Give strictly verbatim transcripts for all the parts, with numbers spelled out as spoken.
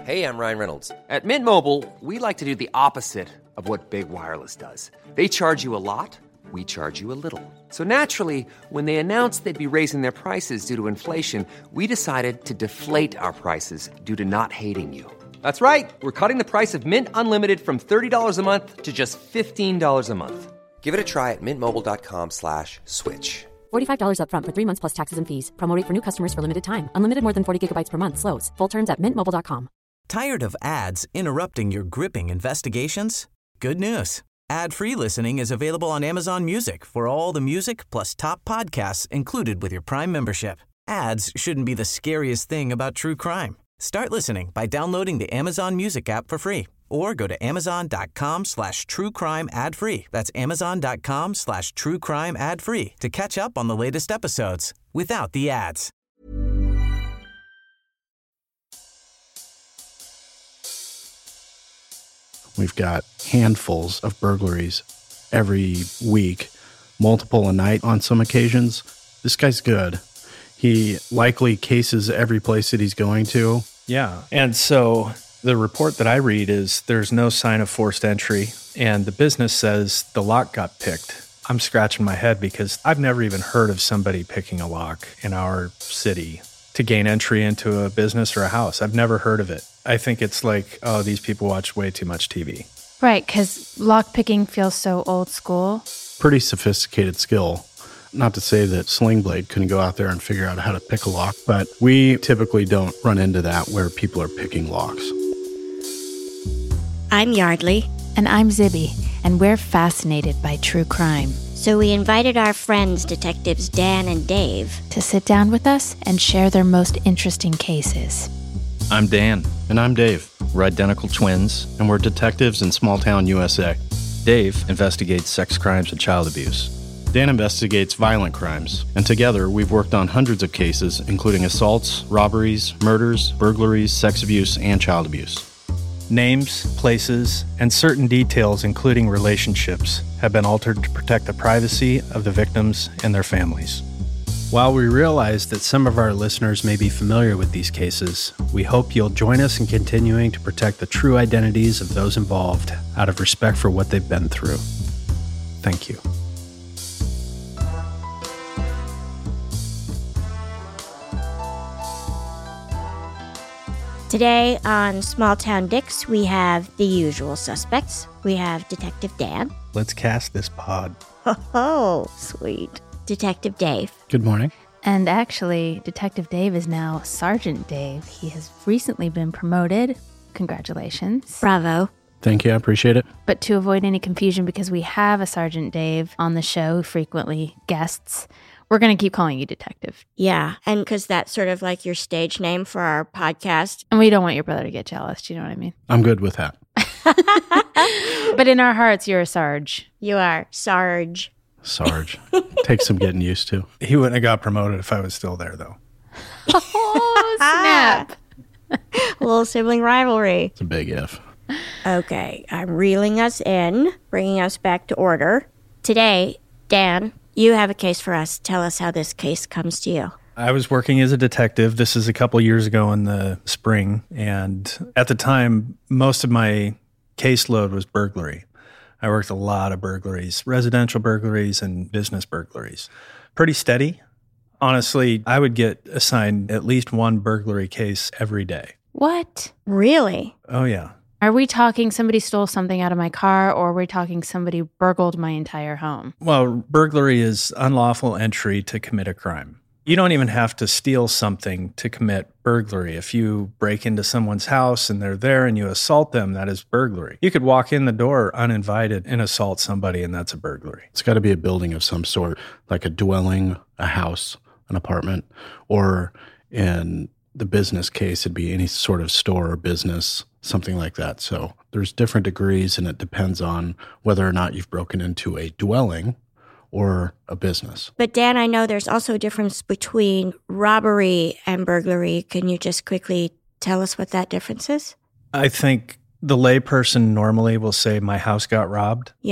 Hey, I'm Ryan Reynolds. At Mint Mobile, we like to do the opposite of what Big Wireless does. They charge you a lot, we charge you a little. So naturally, when they announced they'd be raising their prices due to inflation, we decided to deflate our prices due to not hating you. That's right. We're cutting the price of Mint Unlimited from thirty dollars a month to just fifteen dollars a month. Give it a try at mintmobile.com slash switch. forty-five dollars up front for three months plus taxes and fees. Promo rate for new customers for limited time. Unlimited more than forty gigabytes per month slows. Full terms at mint mobile dot com. Tired of ads interrupting your gripping investigations? Good news. Ad-free listening is available on Amazon Music for all the music plus top podcasts included with your Prime membership. Ads shouldn't be the scariest thing about true crime. Start listening by downloading the Amazon Music app for free or go to amazon.com slash true crime ad free. That's amazon.com slash true crime ad free to catch up on the latest episodes without the ads. We've got handfuls of burglaries every week, multiple a night on some occasions. This guy's good. He likely cases every place that he's going to. Yeah. And so the report that I read is there's no sign of forced entry, and the business says the lock got picked. I'm scratching my head because I've never even heard of somebody picking a lock in our city to gain entry into a business or a house. I've never heard of it. I think it's like, oh, these people watch way too much T V. Right, because lockpicking feels so old school. Pretty sophisticated skill. Not to say that Sling Blade couldn't go out there and figure out how to pick a lock, but we typically don't run into that where people are picking locks. I'm Yardley. And I'm Zibby, and we're fascinated by true crime. So we invited our friends, Detectives Dan and Dave, to sit down with us and share their most interesting cases. I'm Dan. And I'm Dave. We're identical twins. And we're detectives in small town U S A. Dave investigates sex crimes and child abuse. Dan investigates violent crimes. And together, we've worked on hundreds of cases, including assaults, robberies, murders, burglaries, sex abuse, and child abuse. Names, places, and certain details, including relationships, have been altered to protect the privacy of the victims and their families. While we realize that some of our listeners may be familiar with these cases, we hope you'll join us in continuing to protect the true identities of those involved out of respect for what they've been through. Thank you. Today on Small Town Dicks, we have the usual suspects. We have Detective Dan. Let's cast this pod. Ho ho, sweet. Detective Dave. Good morning. And actually, Detective Dave is now Sergeant Dave. He has recently been promoted. Congratulations. Bravo. Thank you. I appreciate it. But to avoid any confusion, because we have a Sergeant Dave on the show who frequently guests, we're going to keep calling you Detective. Yeah, and because that's sort of like your stage name for our podcast. And we don't want your brother to get jealous. Do you know what I mean? I'm good with that. But in our hearts, you're a Sarge. You are Sarge. Sarge. Takes some getting used to. He wouldn't have got promoted if I was still there, though. Oh, snap. A little sibling rivalry. It's a big if. Okay, I'm reeling us in, bringing us back to order. Today, Dan, you have a case for us. Tell us how this case comes to you. I was working as a detective. This is a couple years ago in the spring. And at the time, most of my caseload was burglary. I worked a lot of burglaries, residential burglaries and business burglaries. Pretty steady. Honestly, I would get assigned at least one burglary case every day. What? Really? Oh, yeah. Are we talking somebody stole something out of my car, or are we talking somebody burgled my entire home? Well, burglary is unlawful entry to commit a crime. You don't even have to steal something to commit burglary. If you break into someone's house and they're there and you assault them, that is burglary. You could walk in the door uninvited and assault somebody, and that's a burglary. It's got to be a building of some sort, like a dwelling, a house, an apartment, or in the business case, it'd be any sort of store or business, something like that. So there's different degrees, and it depends on whether or not you've broken into a dwelling or a business. But Dan, I know there's also a difference between robbery and burglary. Can you just quickly tell us what that difference is? I think the layperson normally will say, my house got robbed. Yeah.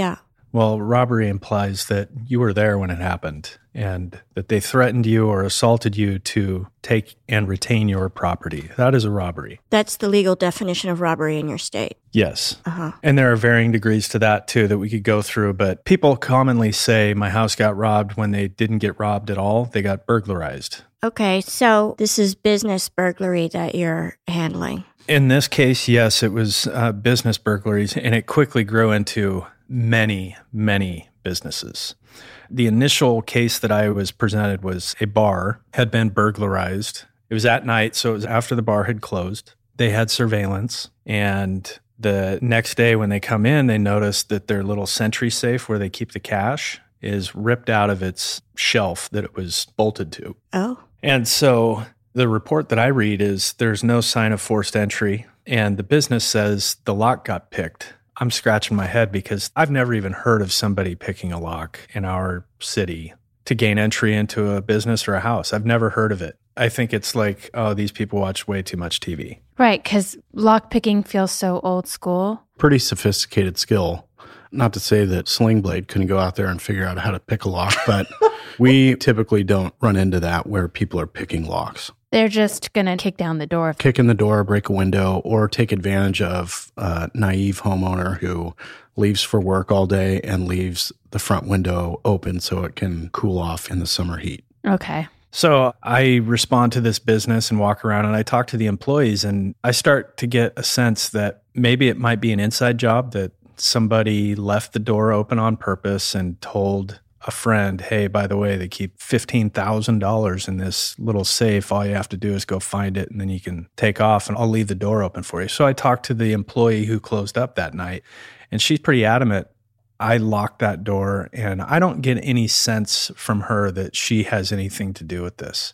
Well, robbery implies that you were there when it happened and that they threatened you or assaulted you to take and retain your property. That is a robbery. That's the legal definition of robbery in your state. Yes. Uh-huh. And there are varying degrees to that, too, that we could go through. But people commonly say my house got robbed when they didn't get robbed at all. They got burglarized. Okay, so this is business burglary that you're handling. In this case, yes, it was uh, business burglaries, and it quickly grew into many, many businesses. The initial case that I was presented was a bar had been burglarized. It was at night, so it was after the bar had closed. They had surveillance, and the next day when they come in, they noticed that their little Sentry safe where they keep the cash is ripped out of its shelf that it was bolted to. Oh. And so the report that I read is there's no sign of forced entry, and the business says the lock got picked. I'm scratching my head because I've never even heard of somebody picking a lock in our city to gain entry into a business or a house. I've never heard of it. I think it's like, oh, these people watch way too much T V. Right, because lockpicking feels so old school. Pretty sophisticated skill. Not to say that Sling Blade couldn't go out there and figure out how to pick a lock, but we typically don't run into that where people are picking locks. They're just going to kick down the door. Kick in the door, break a window, or take advantage of a naive homeowner who leaves for work all day and leaves the front window open so it can cool off in the summer heat. Okay. So I respond to this business and walk around and I talk to the employees and I start to get a sense that maybe it might be an inside job, that somebody left the door open on purpose and told a friend, hey, by the way, they keep fifteen thousand dollars in this little safe. All you have to do is go find it and then you can take off and I'll leave the door open for you. So I talked to the employee who closed up that night and she's pretty adamant. I locked that door and I don't get any sense from her that she has anything to do with this.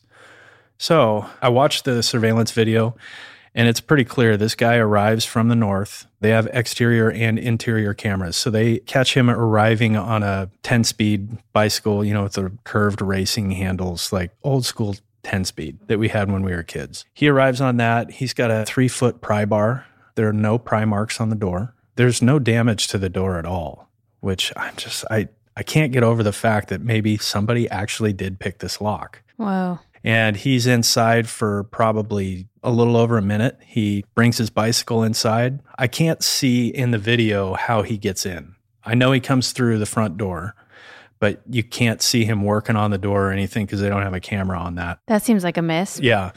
So I watched the surveillance video and it's pretty clear this guy arrives from the north. They have exterior and interior cameras. So they catch him arriving on a ten-speed bicycle, you know, with the curved racing handles, like old school ten-speed that we had when we were kids. He arrives on that. He's got a three-foot pry bar. There are no pry marks on the door. There's no damage to the door at all, which I'm just, I, I can't get over the fact that maybe somebody actually did pick this lock. Whoa. And he's inside for probably a little over a minute. He brings his bicycle inside. I can't see in the video how he gets in. I know he comes through the front door, but you can't see him working on the door or anything because they don't have a camera on that. That seems like a miss. Yeah.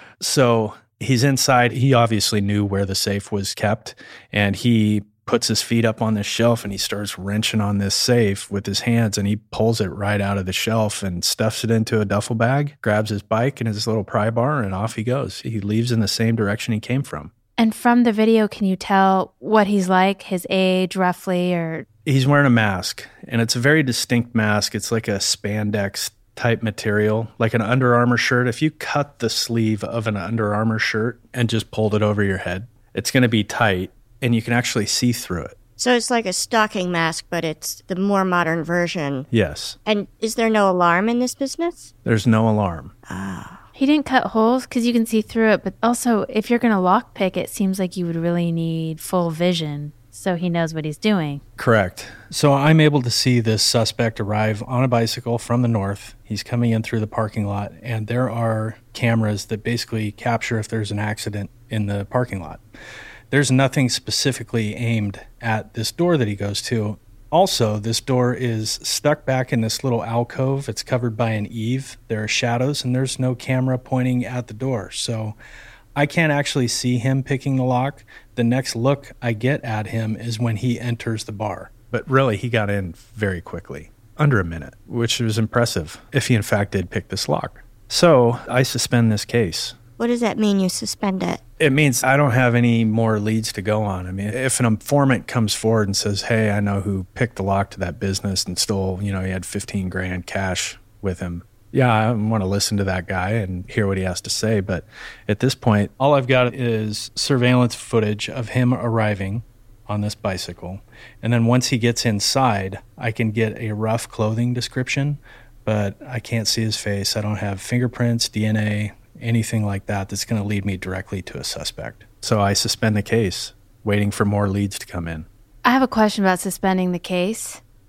So he's inside. He obviously knew where the safe was kept, and he puts his feet up on this shelf and he starts wrenching on this safe with his hands and he pulls it right out of the shelf and stuffs it into a duffel bag, grabs his bike and his little pry bar and off he goes. He leaves in the same direction he came from. And from the video, can you tell what he's like, his age roughly, or? He's wearing a mask and it's a very distinct mask. It's like a spandex type material, like an Under Armour shirt. If you cut the sleeve of an Under Armour shirt and just pulled it over your head, it's going to be tight. And you can actually see through it. So it's like a stocking mask, but it's the more modern version. Yes. And is there no alarm in this business? There's no alarm. Ah. He didn't cut holes because you can see through it. But also, if you're going to lockpick, it seems like you would really need full vision so he knows what he's doing. Correct. So I'm able to see this suspect arrive on a bicycle from the north. He's coming in through the parking lot, and there are cameras that basically capture if there's an accident in the parking lot. There's nothing specifically aimed at this door that he goes to. Also, this door is stuck back in this little alcove. It's covered by an eave. There are shadows, and there's no camera pointing at the door. So I can't actually see him picking the lock. The next look I get at him is when he enters the bar. But really, he got in very quickly, under a minute, which was impressive if he in fact did pick this lock. So I suspend this case. What does that mean, you suspend it? It means I don't have any more leads to go on. I mean, if an informant comes forward and says, hey, I know who picked the lock to that business and stole, you know, he had fifteen grand cash with him. Yeah, I want to listen to that guy and hear what he has to say. But at this point, all I've got is surveillance footage of him arriving on this bicycle. And then once he gets inside, I can get a rough clothing description, but I can't see his face. I don't have fingerprints, D N A, anything like that that's going to lead me directly to a suspect. So I suspend the case, waiting for more leads to come in. I have a question about suspending the case.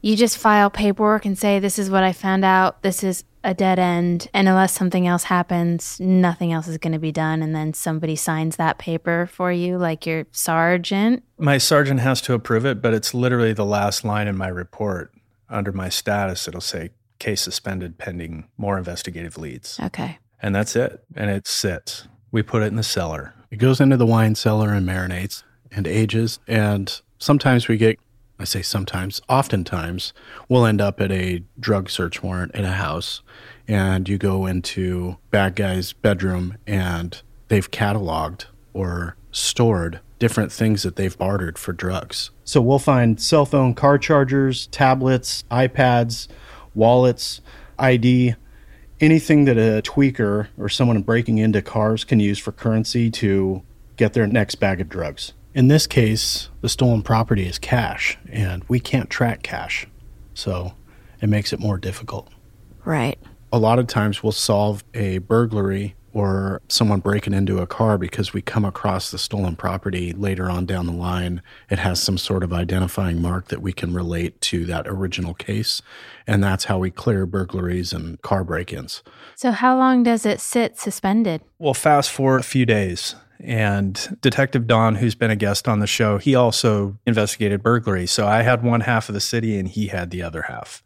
You just file paperwork and say, this is what I found out. This is a dead end. And unless something else happens, nothing else is going to be done. And then somebody signs that paper for you, like your sergeant. My sergeant has to approve it, but it's literally the last line in my report. Under my status, it'll say case suspended pending more investigative leads. Okay. And that's it. And it sits. We put it in the cellar. It goes into the wine cellar and marinates and ages. And sometimes we get, I say sometimes, oftentimes, we'll end up at a drug search warrant in a house. And you go into bad guy's bedroom and they've cataloged or stored different things that they've bartered for drugs. So we'll find cell phone car chargers, tablets, iPads, wallets, I D, anything that a tweaker or someone breaking into cars can use for currency to get their next bag of drugs. In this case, the stolen property is cash, and we can't track cash. So it makes it more difficult. Right. A lot of times we'll solve a burglary or someone breaking into a car because we come across the stolen property later on down the line. It has some sort of identifying mark that we can relate to that original case. And that's how we clear burglaries and car break-ins. So how long does it sit suspended? Well, fast forward a few days. And Detective Don, who's been a guest on the show, he also investigated burglary. So I had one half of the city and he had the other half.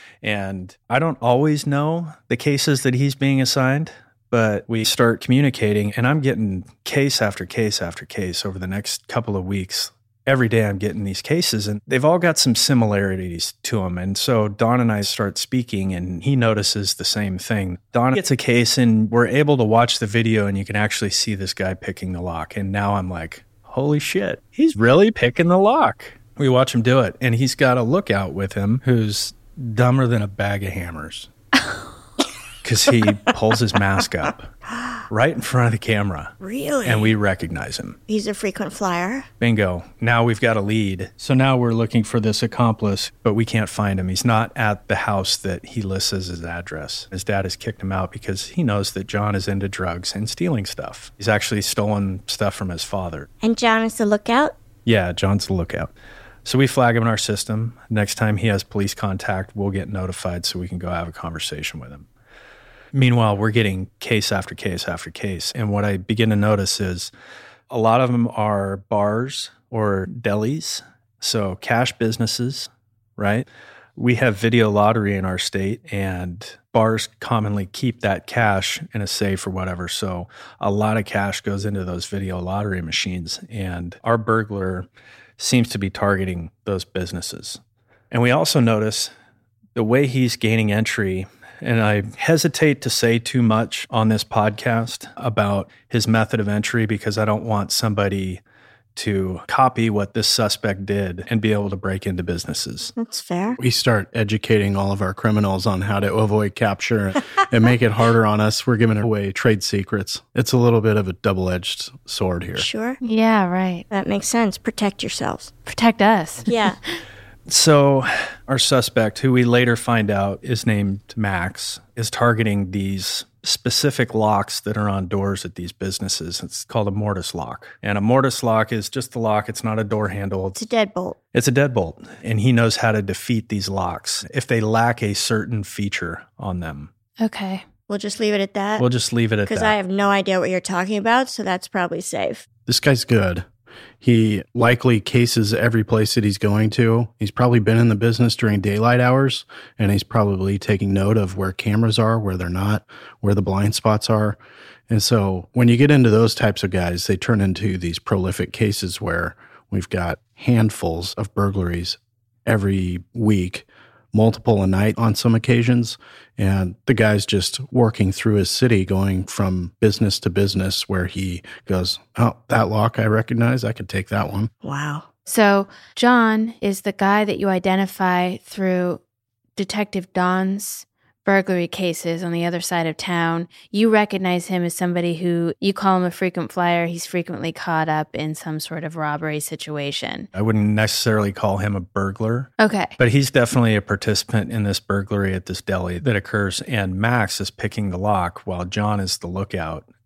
And I don't always know the cases that he's being assigned, but we start communicating and I'm getting case after case after case over the next couple of weeks. Every day I'm getting these cases and they've all got some similarities to them. And so Don and I start speaking and he notices the same thing. Don gets a case and we're able to watch the video and you can actually see this guy picking the lock. And now I'm like, holy shit, he's really picking the lock. We watch him do it and he's got a lookout with him who's dumber than a bag of hammers. Because he pulls his mask up right in front of the camera. Really? And we recognize him. He's a frequent flyer. Bingo. Now we've got a lead. So now we're looking for this accomplice, but we can't find him. He's not at the house that he lists as his address. His dad has kicked him out because he knows that John is into drugs and stealing stuff. He's actually stolen stuff from his father. And John is the lookout? Yeah, John's the lookout. So we flag him in our system. Next time he has police contact, we'll get notified so we can go have a conversation with him. Meanwhile, we're getting case after case after case. And what I begin to notice is a lot of them are bars or delis, so cash businesses, right? We have video lottery in our state, and bars commonly keep that cash in a safe or whatever. So a lot of cash goes into those video lottery machines. And our burglar seems to be targeting those businesses. And we also notice the way he's gaining entry. And I hesitate to say too much on this podcast about his method of entry because I don't want somebody to copy what this suspect did and be able to break into businesses. That's fair. We start educating all of our criminals on how to avoid capture and make it harder on us. We're giving away trade secrets. It's a little bit of a double-edged sword here. Sure. Yeah, right. That makes sense. Protect yourselves. Protect us. Yeah. So our suspect, who we later find out is named Max, is targeting these specific locks that are on doors at these businesses. It's called a mortise lock. And a mortise lock is just a lock. It's not a door handle. It's a deadbolt. It's a deadbolt. And he knows how to defeat these locks if they lack a certain feature on them. Okay. We'll just leave it at that. We'll just leave it at that. Because I have no idea what you're talking about, so that's probably safe. This guy's good. He likely cases every place that he's going to. He's probably been in the business during daylight hours, and he's probably taking note of where cameras are, where they're not, where the blind spots are. And so when you get into those types of guys, they turn into these prolific cases where we've got handfuls of burglaries every week, multiple a night on some occasions. And the guy's just working through his city, going from business to business where he goes, oh, that lock I recognize, I could take that one. Wow. So John is the guy that you identify through Detective Don's burglary cases on the other side of town. You recognize him as somebody who, you call him a frequent flyer. He's frequently caught up in some sort of robbery situation. I wouldn't necessarily call him a burglar. Okay. But he's definitely a participant in this burglary at this deli that occurs. And Max is picking the lock while John is the lookout.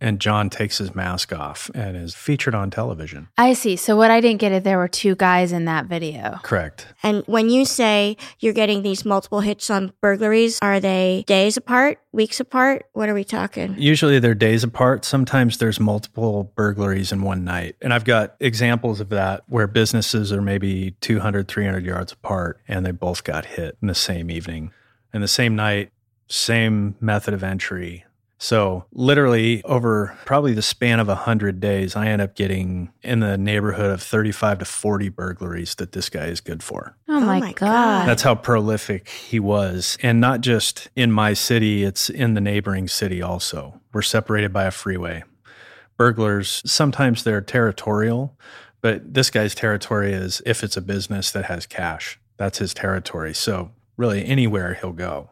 and John takes his mask off and is featured on television. I see. So what I didn't get is there were two guys in that video. Correct. And when you say you're getting these multiple hits on burglaries, are they days apart, weeks apart? What are we talking? Usually they're days apart. Sometimes there's multiple burglaries in one night. And I've got examples of that where businesses are maybe two hundred, three hundred yards apart and they both got hit in the same evening. In the same night, same method of entry. So literally over probably the span of one hundred days, I end up getting in the neighborhood of thirty-five to forty burglaries that this guy is good for. Oh, my, Oh my God. God. That's how prolific he was. And not just in my city, it's in the neighboring city also. We're separated by a freeway. Burglars, sometimes they're territorial, but this guy's territory is if it's a business that has cash. That's his territory. So really anywhere he'll go.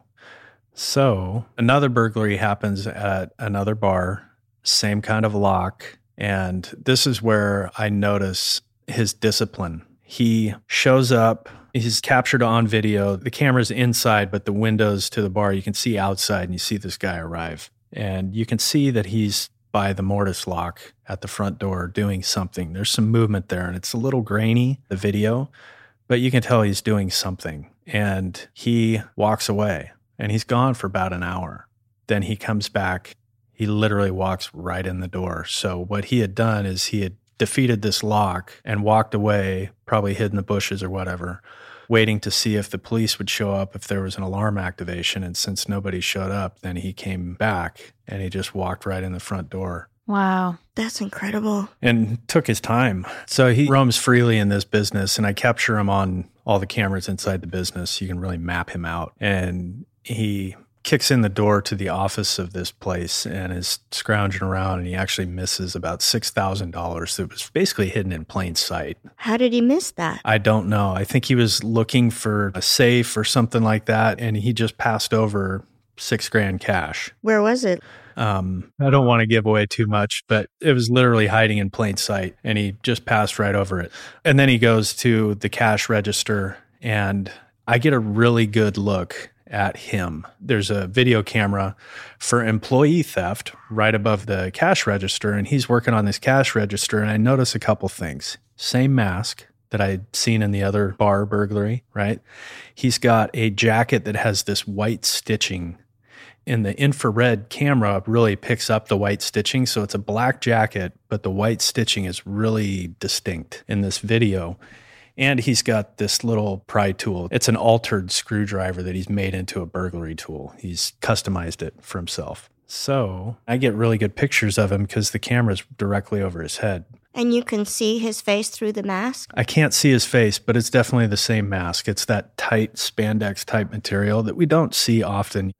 So another burglary happens at another bar, same kind of lock. And this is where I notice his discipline. He shows up, he's captured on video. The camera's inside, but the windows to the bar, you can see outside and you see this guy arrive. And you can see that he's by the mortise lock at the front door doing something. There's some movement there and it's a little grainy, the video, but you can tell he's doing something. And he walks away. And he's gone for about an hour. Then he comes back. He literally walks right in the door. So what he had done is he had defeated this lock and walked away, probably hid in the bushes or whatever, waiting to see if the police would show up if there was an alarm activation. And since nobody showed up, then he came back and he just walked right in the front door. Wow. That's incredible. And took his time. So he roams freely in this business, and I capture him on all the cameras inside the business. You can really map him out. And he kicks in the door to the office of this place and is scrounging around, and he actually misses about six thousand dollars that was basically hidden in plain sight. How did he miss that? I don't know. I think he was looking for a safe or something like that, and he just passed over six grand cash. Where was it? Um, I don't want to give away too much, but it was literally hiding in plain sight, and he just passed right over it. And then he goes to the cash register, and I get a really good look at him. There's a video camera for employee theft right above the cash register, and he's working on this cash register, and I notice a couple things. Same mask that I'd seen in the other bar burglary, right? He's got a jacket that has this white stitching. In the infrared camera really picks up the white stitching, so it's a black jacket, but the white stitching is really distinct in this video. And he's got this little pry tool. It's an altered screwdriver that he's made into a burglary tool. He's customized it for himself. So I get really good pictures of him because the camera's directly over his head. And you can see his face through the mask? I can't see his face, but it's definitely the same mask. It's that tight spandex type material that we don't see often.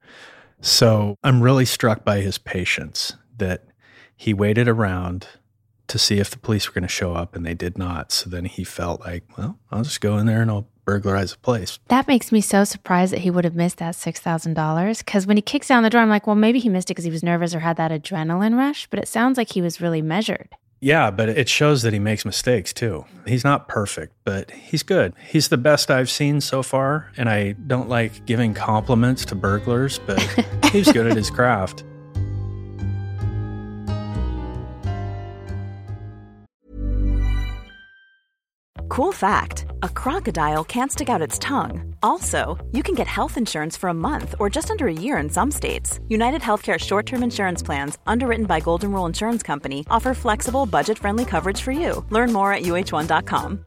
So I'm really struck by his patience, that he waited around to see if the police were going to show up, and they did not. So then he felt like, well, I'll just go in there and I'll burglarize a place. That makes me so surprised that he would have missed that six thousand dollars. Because when he kicks down the door, I'm like, well, maybe he missed it because he was nervous or had that adrenaline rush. But it sounds like he was really measured. Yeah, but it shows that he makes mistakes too. He's not perfect, but he's good. He's the best I've seen so far. And I don't like giving compliments to burglars, but he's good at his craft. Cool fact, a crocodile can't stick out its tongue. Also, you can get health insurance for a month or just under a year in some states. United Healthcare short-term insurance plans, underwritten by Golden Rule Insurance Company, offer flexible, budget-friendly coverage for you. Learn more at U H one dot com.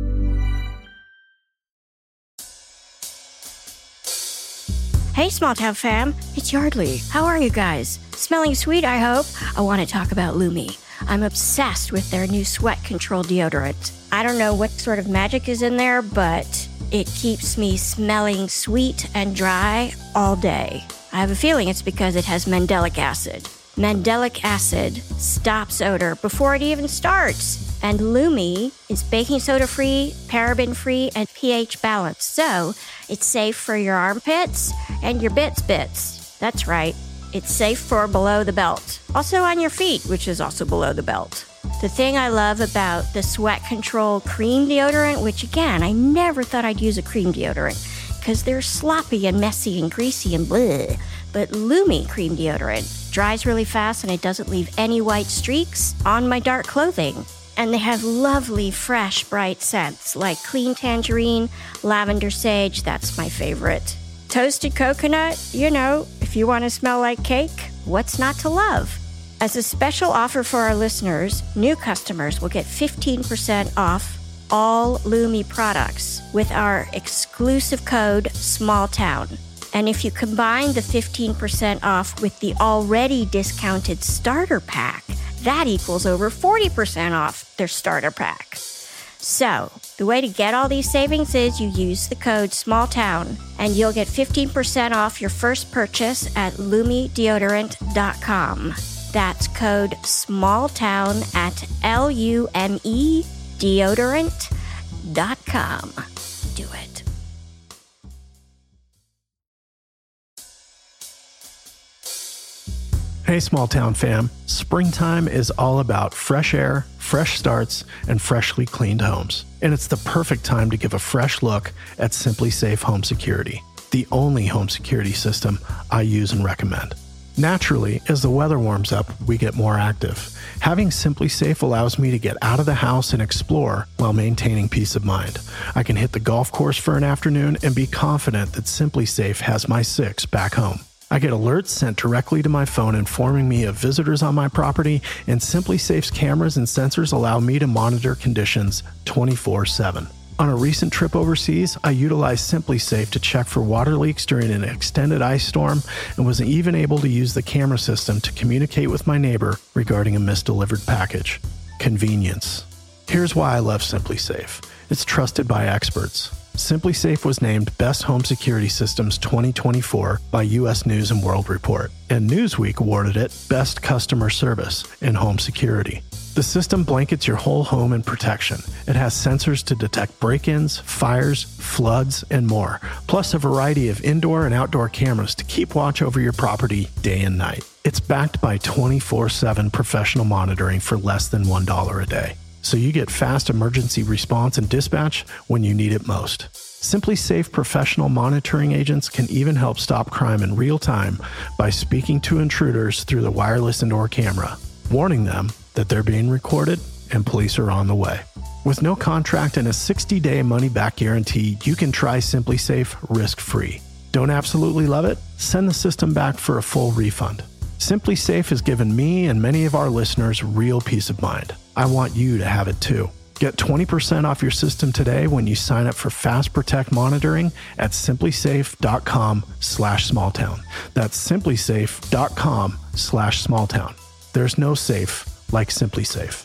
Hey, Small Town fam, it's Yardley. How are you guys? Smelling sweet, I hope? I want to talk about Lumi. I'm obsessed with their new sweat control deodorant. I don't know what sort of magic is in there, but it keeps me smelling sweet and dry all day. I have a feeling it's because it has mandelic acid. Mandelic acid stops odor before it even starts. And Lumi is baking soda free, paraben free, and pH balanced. So it's safe for your armpits and your bits bits. That's right. It's safe for below the belt. Also on your feet, which is also below the belt. The thing I love about the Sweat Control cream deodorant, which again, I never thought I'd use a cream deodorant because they're sloppy and messy and greasy and bleh. but Lumi cream deodorant. Dries really fast and it doesn't leave any white streaks on my dark clothing. And they have lovely, fresh, bright scents like clean tangerine, lavender sage, that's my favorite. Toasted coconut, you know, if you want to smell like cake, what's not to love? As a special offer for our listeners, new customers will get fifteen percent off all Lumi products with our exclusive code SMALLTOWN. And if you combine the fifteen percent off with the already discounted starter pack, that equals over forty percent off their starter pack. So, the way to get all these savings is you use the code SMALLTOWN and you'll get fifteen percent off your first purchase at lumi deodorant dot com. That's code SMALLTOWN at L U M E deodorant dot com. Do it. Hey, Small Town fam. Springtime is all about fresh air, fresh starts, and freshly cleaned homes. And it's the perfect time to give a fresh look at Simply Safe Home Security, the only home security system I use and recommend. Naturally, as the weather warms up, we get more active. Having Simply Safe allows me to get out of the house and explore while maintaining peace of mind. I can hit the golf course for an afternoon and be confident that Simply Safe has my six back home. I get alerts sent directly to my phone informing me of visitors on my property, and Simply Safe's cameras and sensors allow me to monitor conditions twenty-four seven. On a recent trip overseas, I utilized Simply Safe to check for water leaks during an extended ice storm and was even able to use the camera system to communicate with my neighbor regarding a misdelivered package. Convenience. Here's why I love Simply Safe. It's trusted by experts. Simply Safe was named Best Home Security Systems twenty twenty-four by U S News and World Report, and Newsweek awarded it Best Customer Service in Home Security. The system blankets your whole home in protection. It has sensors to detect break-ins, fires, floods, and more, plus a variety of indoor and outdoor cameras to keep watch over your property day and night. It's backed by twenty-four seven professional monitoring for less than one dollar a day. So you get fast emergency response and dispatch when you need it most. Simply Safe professional monitoring agents can even help stop crime in real time by speaking to intruders through the wireless indoor camera, warning them that they're being recorded and police are on the way. With no contract and a sixty-day money-back guarantee, you can try Simply Safe risk-free. Don't absolutely love it? Send the system back for a full refund. Simply Safe has given me and many of our listeners real peace of mind. I want you to have it too. Get twenty percent off your system today when you sign up for Fast Protect monitoring at simplysafe.com slash smalltown. That's simplysafe.com slash smalltown. There's no safe like Simply Safe.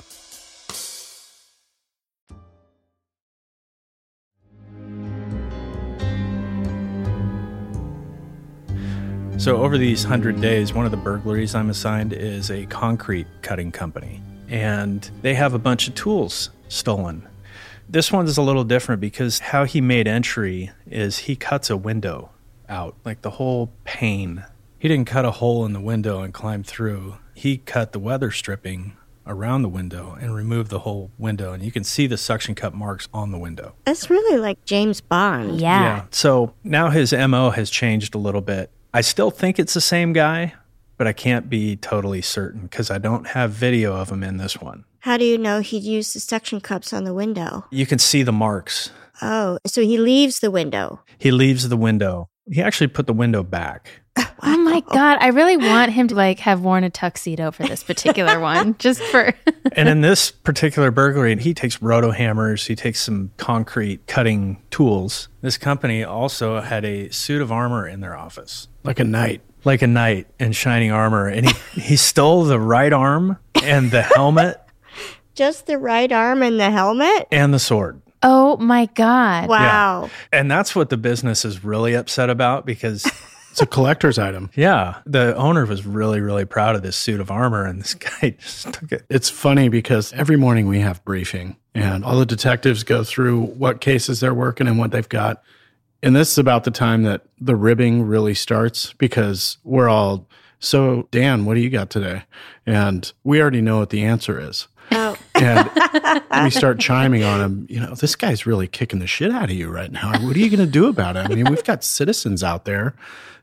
So over these hundred days, one of the burglaries I'm assigned is a concrete cutting company, and they have a bunch of tools stolen. This one is a little different because how he made entry is he cuts a window out, like the whole pane. He didn't cut a hole in the window and climb through. He cut the weather stripping around the window and removed the whole window, and you can see the suction cup marks on the window. That's really like James Bond. Yeah. Yeah. So now his M O has changed a little bit. I still think it's the same guy, but I can't be totally certain because I don't have video of him in this one. How do you know he'd use the suction cups on the window? You can see the marks. Oh, so he leaves the window. He leaves the window. He actually put the window back. Oh my God. I really want him to like have worn a tuxedo for this particular one, just for. And in this particular burglary, he takes roto hammers, he takes some concrete cutting tools. This company also had a suit of armor in their office. Like a knight. Like a knight in shining armor. And he, he stole the right arm and the helmet. Just the right arm and the helmet? And the sword. Oh my God. Wow. Yeah. And that's what the business is really upset about because... It's a collector's item. Yeah. The owner was really, really proud of this suit of armor, and this guy just took it. It's funny because every morning we have briefing, and all the detectives go through what cases they're working and what they've got. And this is about the time that the ribbing really starts because we're all, so Dan, what do you got today? And we already know what the answer is. Oh. And we start chiming on him, you know, this guy's really kicking the shit out of you right now. What are you going to do about it? I mean, we've got citizens out there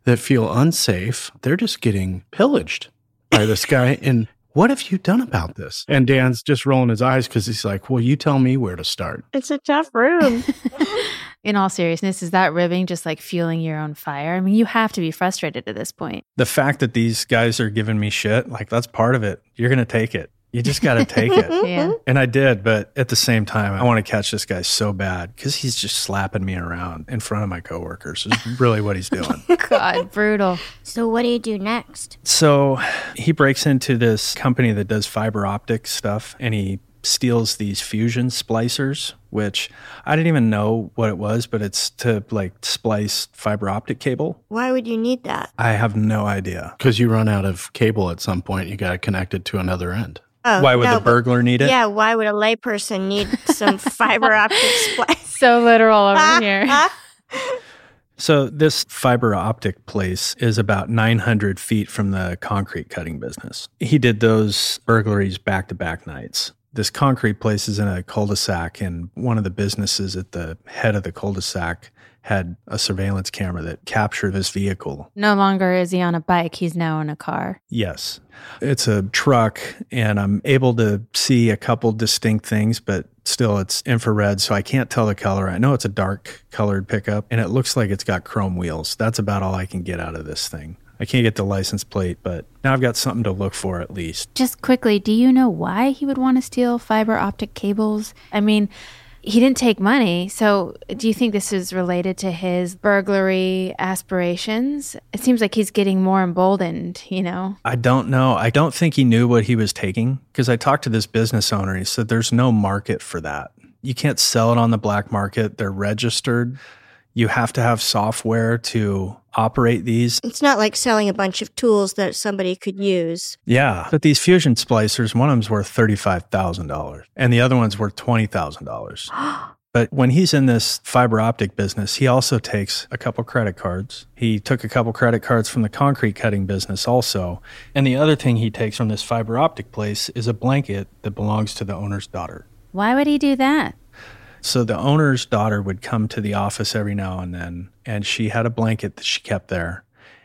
that feel unsafe. They're just getting pillaged by this guy. And what have you done about this? And Dan's just rolling his eyes because he's like, well, you tell me where to start. It's a tough room. In all seriousness, is that ribbing just like fueling your own fire? I mean, you have to be frustrated at this point. The fact that these guys are giving me shit, like that's part of it. You're going to take it. You just got to take it. Yeah. And I did, but at the same time, I want to catch this guy so bad because he's just slapping me around in front of my coworkers is really what he's doing. God, brutal. So what do you do next? So he breaks into this company that does fiber optic stuff, and he steals these fusion splicers, which I didn't even know what it was, but it's to like splice fiber optic cable. Why would you need that? I have no idea. Because you run out of cable at some point. You got to connect it to another end. Oh, Why would no, the burglar need it? Yeah, why would a layperson need some fiber optic splice? So literal over here. So this fiber optic place is about nine hundred feet from the concrete cutting business. He did those burglaries back-to-back nights. This concrete place is in a cul-de-sac, and one of the businesses at the head of the cul-de-sac had a surveillance camera that captured this vehicle. No longer is he on a bike. He's now in a car. Yes. It's a truck, and I'm able to see a couple distinct things, but still it's infrared, so I can't tell the color. I know it's a dark colored pickup, and it looks like it's got chrome wheels. That's about all I can get out of this thing. I can't get the license plate, but now I've got something to look for at least. Just quickly, do you know why he would want to steal fiber optic cables? I mean, he didn't take money, so do you think this is related to his burglary aspirations? It seems like he's getting more emboldened, you know? I don't know. I don't think he knew what he was taking because I talked to this business owner. He said there's no market for that. You can't sell it on the black market. They're registered. You have to have software to operate these. It's not like selling a bunch of tools that somebody could use. Yeah. But these fusion splicers, one of them's worth thirty-five thousand dollars and the other one's worth twenty thousand dollars. But when he's in this fiber optic business, he also takes a couple credit cards. He took a couple credit cards from the concrete cutting business also. And the other thing he takes from this fiber optic place is a blanket that belongs to the owner's daughter. Why would he do that? So the owner's daughter would come to the office every now and then, and she had a blanket that she kept there.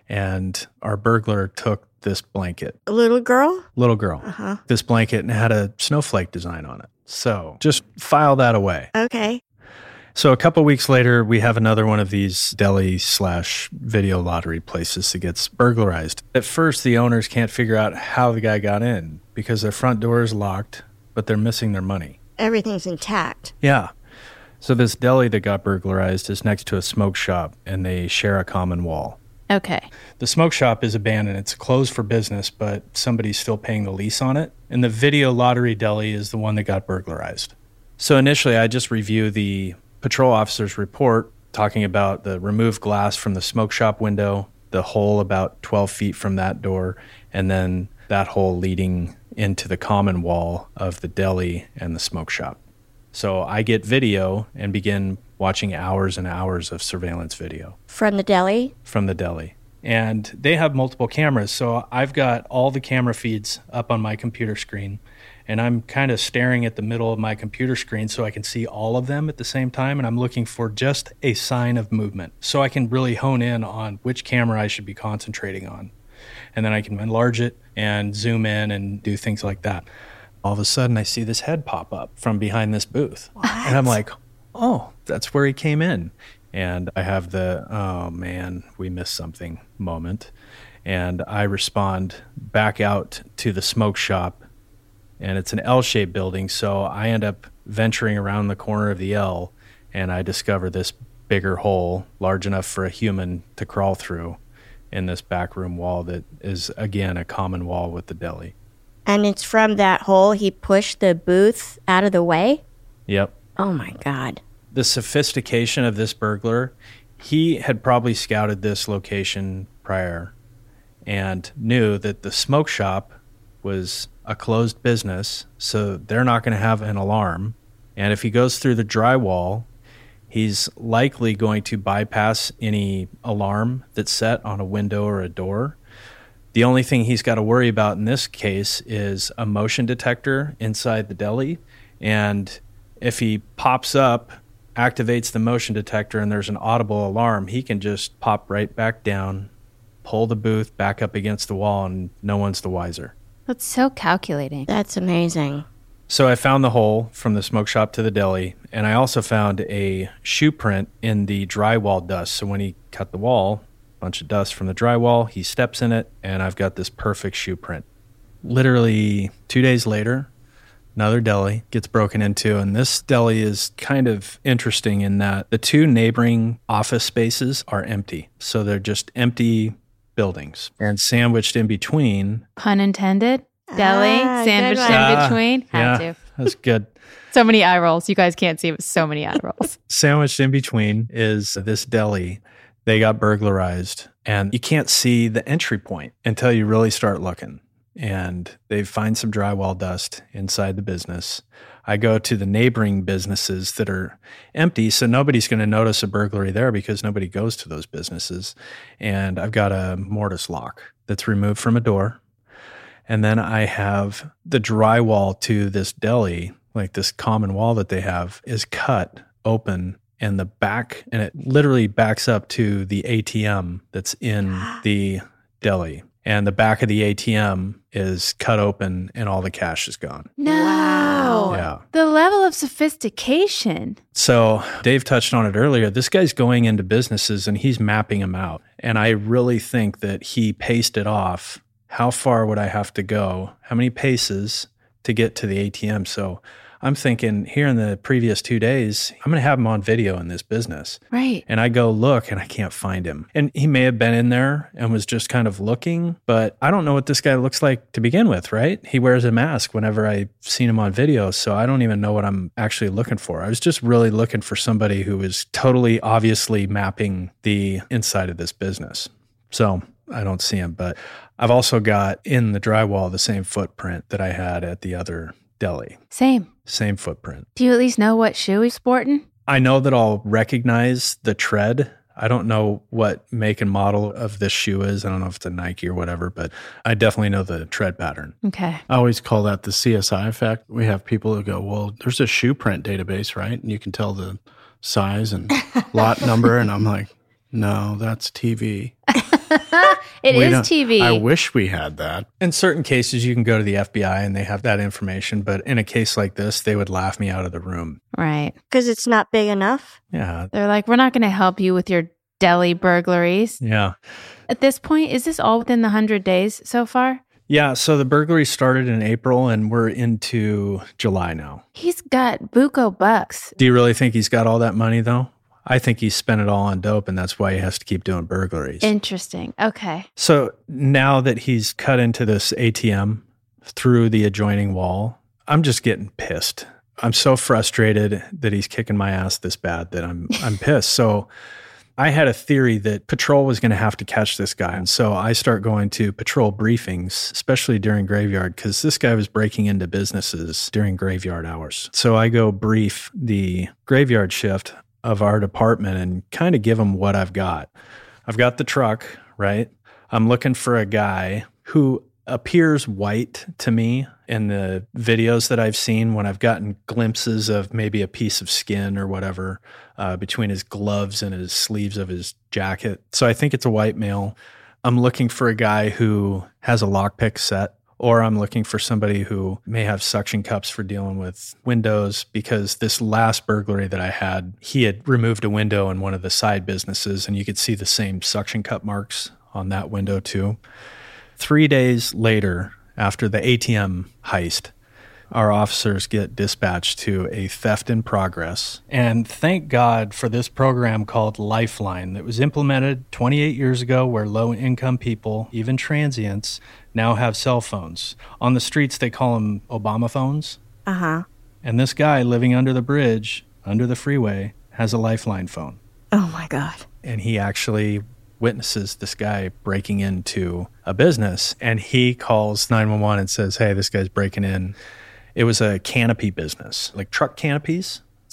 And our burglar took this blanket. A little girl? Little girl. Uh-huh. This blanket, and it had a snowflake design on it. So just file that away. Okay. So a couple weeks later, we have another one of these deli slash video lottery places that gets burglarized. At first, the owners can't figure out how the guy got in because their front door is locked, but they're missing their money. Everything's intact. Yeah. So this deli that got burglarized is next to a smoke shop, and they share a common wall. Okay. The smoke shop is abandoned. It's closed for business, but somebody's still paying the lease on it. And the video lottery deli is the one that got burglarized. So initially, I just review the patrol officer's report talking about the removed glass from the smoke shop window, the hole about twelve feet from that door, and then that hole leading into the common wall of the deli and the smoke shop. So I get video and begin watching hours and hours of surveillance video. From the deli? From the deli. And they have multiple cameras, so I've got all the camera feeds up on my computer screen, and I'm kind of staring at the middle of my computer screen so I can see all of them at the same time, and I'm looking for just a sign of movement so I can really hone in on which camera I should be concentrating on. And then I can enlarge it and zoom in and do things like that. All of a sudden, I see this head pop up from behind this booth. What? And I'm like, oh, that's where he came in. And I have the, oh man, we missed something moment. And I respond back out to the smoke shop. And it's an L-shaped building, so I end up venturing around the corner of the L, and I discover this bigger hole, large enough for a human to crawl through, in this backroom wall that is, again, a common wall with the deli. And it's from that hole he pushed the booth out of the way? Yep. Oh, my God. The sophistication of this burglar, he had probably scouted this location prior and knew that the smoke shop was a closed business, so they're not going to have an alarm. And if he goes through the drywall, he's likely going to bypass any alarm that's set on a window or a door. The only thing he's got to worry about in this case is a motion detector inside the deli. And if he pops up, activates the motion detector, and there's an audible alarm, he can just pop right back down pull the booth back up against the wall, and no one's the wiser. That's so calculating. That's amazing. So I found the hole from the smoke shop to the deli, and I also found a shoe print in the drywall dust. So when he cut the wall, a bunch of dust from the drywall, he steps in it, and I've got this perfect shoe print. Literally two days later, another deli gets broken into, and this deli is kind of interesting in that the two neighboring office spaces are empty. So they're just empty buildings, and sandwiched in between. Pun intended. Deli, Ah, sandwiched good one. in between. Had yeah, to. That's good. So many eye rolls. You guys can't see, but so many eye rolls. Sandwiched in between is this deli. They got burglarized, and you can't see the entry point until you really start looking. And they find some drywall dust inside the business. I go to the neighboring businesses that are empty, so nobody's going to notice a burglary there because nobody goes to those businesses. And I've got a mortise lock that's removed from a door. And then I have the drywall to this deli, like this common wall that they have, is cut open, and the back, and it literally backs up to the A T M that's in the deli. And the back of the A T M is cut open, and all the cash is gone. No. Wow. Yeah. The level of sophistication. So Dave touched on it earlier. This guy's going into businesses and he's mapping them out. And I really think that he paced it off. How far would I have to go? How many paces to get to the A T M? So I'm thinking here in the previous two days, I'm going to have him on video in this business. Right. And I go look and I can't find him. And he may have been in there and was just kind of looking, but I don't know what this guy looks like to begin with, right? He wears a mask whenever I've seen him on video. So I don't even know what I'm actually looking for. I was just really looking for somebody who was totally obviously mapping the inside of this business. So I don't see him, but I've also got in the drywall the same footprint that I had at the other deli. Same. Same footprint. Do you at least know what shoe he's sporting? I know that I'll recognize the tread. I don't know what make and model of this shoe is. I don't know if it's a Nike or whatever, but I definitely know the tread pattern. Okay. I always call that the C S I effect. We have people who go, well, there's a shoe print database, right? And you can tell the size and lot number. And I'm like, no, that's T V. It We is don't- T V. I wish we had that. In certain cases, you can go to the F B I and they have that information. But in a case like this, they would laugh me out of the room. Right. Because it's not big enough? Yeah. They're like, we're not going to help you with your deli burglaries. Yeah. At this point, is this all within the one hundred days so far? Yeah. So the burglary started in April and we're into July now. He's got buco bucks. Do you really think he's got all that money, though? I think he spent it all on dope, and that's why he has to keep doing burglaries. Interesting. Okay. So now that he's cut into this A T M through the adjoining wall, I'm just getting pissed. I'm so frustrated that he's kicking my ass this bad that I'm I'm pissed. So I had a theory that patrol was going to have to catch this guy. And so I start going to patrol briefings, especially during graveyard, because this guy was breaking into businesses during graveyard hours. So I go brief the graveyard shift of our department and kind of give them what I've got. I've got the truck, right? I'm looking for a guy who appears white to me in the videos that I've seen when I've gotten glimpses of maybe a piece of skin or whatever uh, between his gloves and his sleeves of his jacket. So I think it's a white male. I'm looking for a guy who has a lockpick set, or I'm looking for somebody who may have suction cups for dealing with windows, because this last burglary that I had, he had removed a window in one of the side businesses and you could see the same suction cup marks on that window too. Three days later, after the A T M heist, our officers get dispatched to a theft in progress. And thank God for this program called Lifeline that was implemented twenty-eight years ago, where low-income people, even transients, now have cell phones. On the streets, they call them Obama phones. Uh-huh. And this guy living under the bridge, under the freeway, has a Lifeline phone. Oh, my God. And he actually witnesses this guy breaking into a business, and he calls nine one one and says, hey, this guy's breaking in. It was a canopy business, like truck canopies.